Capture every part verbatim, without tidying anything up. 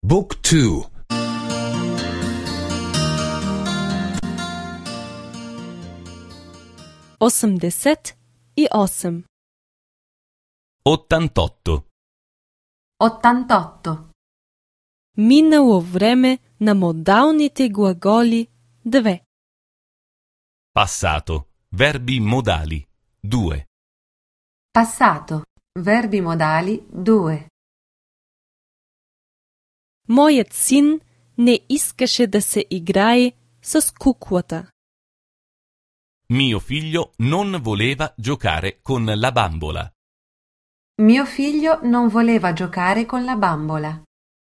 Book two. Осемдесет и осем. ottantotto. ottantotto. Минало време на модалните глаголи две. Passato. Verbi modali. due. Passato. Verbi modali due. Моят син не искаше да се играе с куклата. Mio figlio non voleva giocare con la bambola. Mio figlio non voleva giocare con la bambola.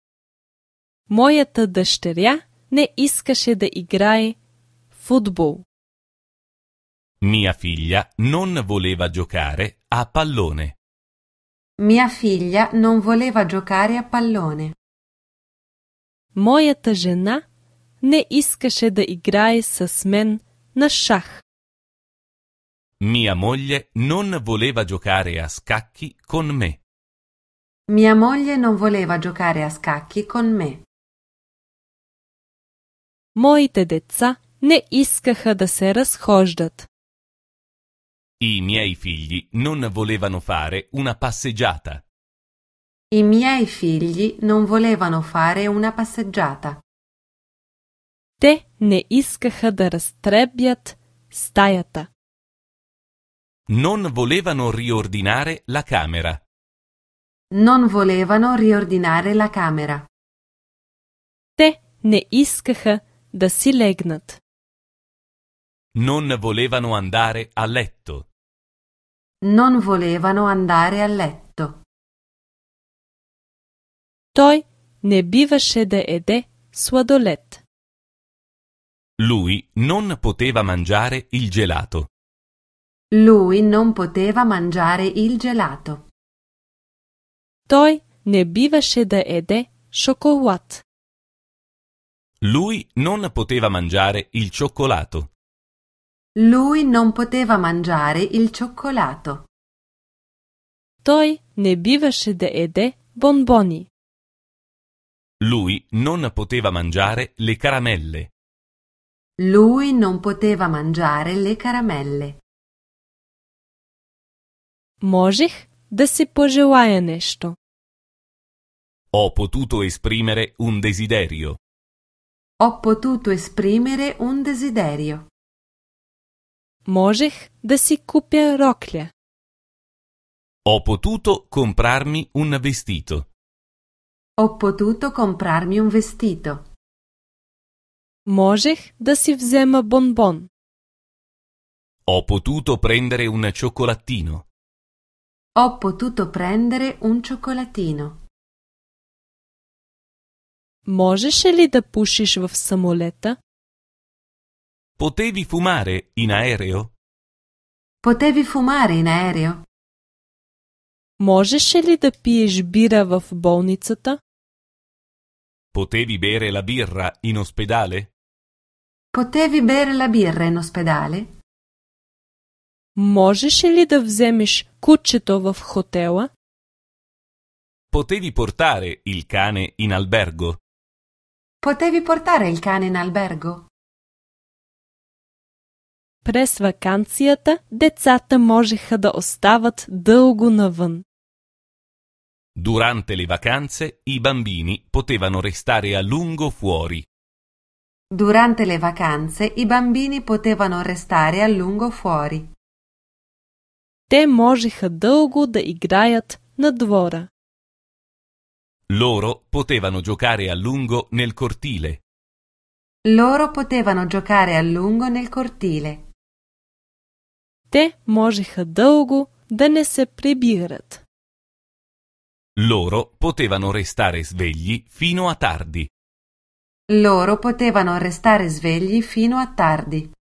Моята дъщеря не искаше да играе футбол. Mia figlia non voleva giocare a pallone. Mia figlia non voleva giocare a pallone. Моята жена не искаше да играе с мен на шах. Mia moglie non voleva giocare a scacchi con me. Mia moglie non voleva giocare a scacchi con me. Моите деца не искаха да се разхождат. I miei figli non volevano fare una passeggiata. I miei figli non volevano fare una passeggiata. Те не искаха да разтребят стаята. Non volevano riordinare la camera. Non volevano riordinare la camera. Те не искаха да си легнат. Non volevano andare a letto. Non volevano andare a letto. Той не биваше да еде сладолед. Lui non poteva mangiare il gelato. Lui non poteva mangiare il gelato. Той не биваше да еде шоколад. Lui non poteva mangiare il cioccolato. Lui non poteva mangiare il cioccolato. Той не биваше да еде бонбони. Lui non poteva mangiare le caramelle. Lui non poteva mangiare le caramelle. Можех да си пожелая нещо. Ho potuto esprimere un desiderio. Ho potuto esprimere un desiderio. Можех да си купя рокля. Ho potuto comprarmi un vestito. Ho potuto comprarmi un vestito. Можех да си взема бонбон. Ho potuto prendere un cioccolatino. Ho potuto prendere un cioccolatino. Можеше ли да пушиш в самолета? Potevi fumare in aereo? Potevi fumare in aereo? Можеше ли да пиеш бира в болницата? Potevi bere la birra in ospedale? Potevi bere la birra in ospedale? Можеше ли да вземеш кучето в хотела? Potevi portare il cane in albergo? Potevi portare il cane in albergo? През ваканцията децата можеха да остават дълго навън. Durante le vacanze i bambini potevano restare a lungo fuori. Durante le vacanze i bambini potevano restare a lungo fuori. Те можеха дълго да играят на двора. Loro potevano giocare a lungo nel cortile. Loro potevano giocare a lungo nel cortile. Те можеха дълго да не се прибират. Loro potevano restare svegli fino a tardi. Loro potevano restare svegli fino a tardi.